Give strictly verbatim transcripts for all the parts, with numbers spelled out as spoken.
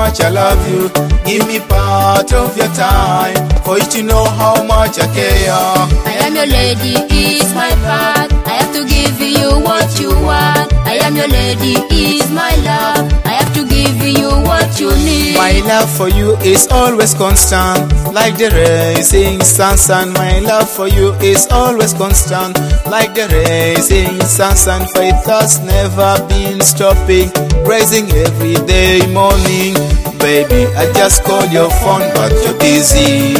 much I love you. Give me part of your time for you to know how much I care. I am your lady, is my part. I have to give you what you want. I am your lady, is my love. I have to give you what you need. My love for you is always constant, like the rising sun. sun. My love for you is always constant, like the rising sun. sun. For it has never been stopping, rising every day morning. Baby, I just call your phone, but you're busy.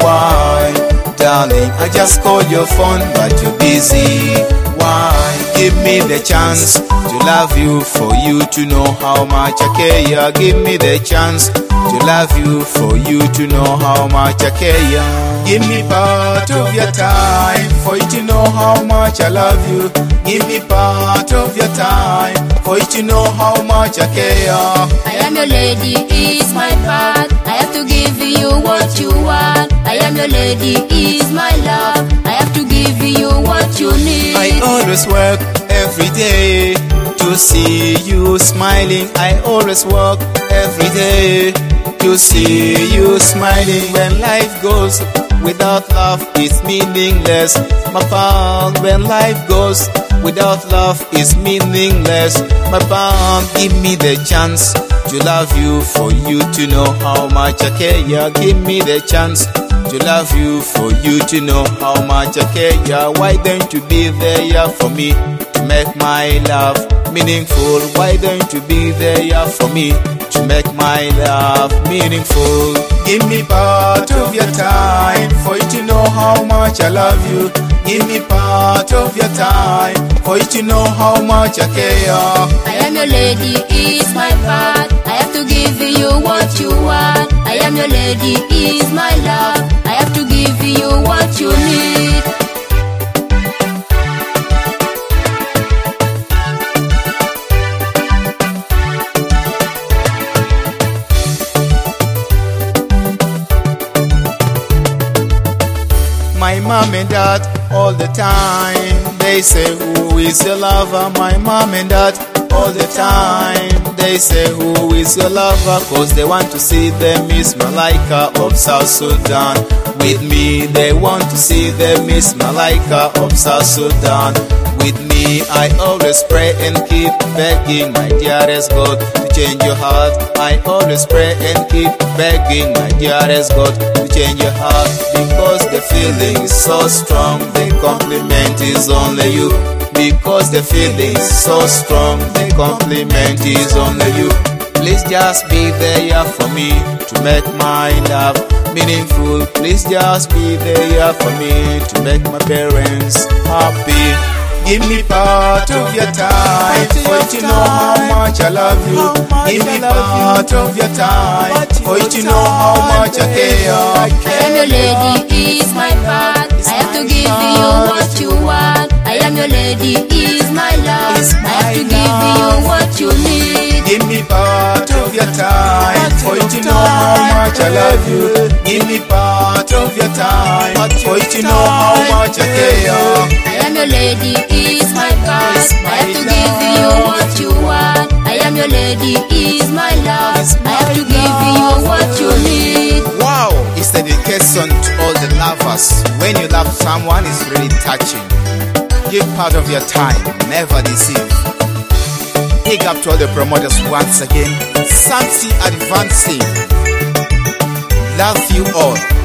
Why, darling? I just call your phone, but you're busy. Why? Give me the chance to love you, for you to know how much I care. Give me the chance to love you, for you to know how much I care. Give me part of your time for you to know how much I love you. Give me part of your time for you to know how much I care. I am your lady, is my part. I have to give you what you want. I am your lady, is my love. I have to give you what you need. I always work every day to see you smiling. I always work every day to see you smiling. When life goes without love, it's meaningless. My pal, when life goes without love, it's meaningless. My pal, give me the chance to love you, for you to know how much I care. Give me the chance to love you, for you to know how much I care. Why don't you be there for me to make my love meaningful? Why don't you be there for me to make my love meaningful? Give me part of your time for you to know how much I love you. Give me part of your time for you to know how much I care. I am your lady, is my part. I have to give you what you want. I am your lady, is my love. I have to give you what you need. My mom and dad all the time, they say, who is your lover? My mom and dad all the time, they say, who is your lover? Cause they want to see the Miss Malaika of South Sudan. With me, they want to see the Miss Malaika of South Sudan. With me, I always pray and keep begging my dearest God to change your heart. I always pray and keep begging my dearest God to change your heart. Because the feeling is so strong, the compliment is only you. Because the feeling is so strong, the compliment is only you. Please just be there for me to make my love meaningful. Please just be there for me to make my parents happy. Give me part of your time for you to know how much I love you. Give me part of your time for you to know how much I care. I am your lady, is my part. I have to give you what you want. I am your lady, is my love. I have to give you what you need. Give me part of your time for you to know how much I love you. Give me part of your time for you to know how much I care. I am your lady, is my part. I have to give you what you want. I am your lady, is my love. I have to give you what you need. Wow, it's dedication to all the lovers. When you love someone, it's really touching. Give part of your time, never deceive. Big up to all the promoters once again. Samsi advancing. Love you all.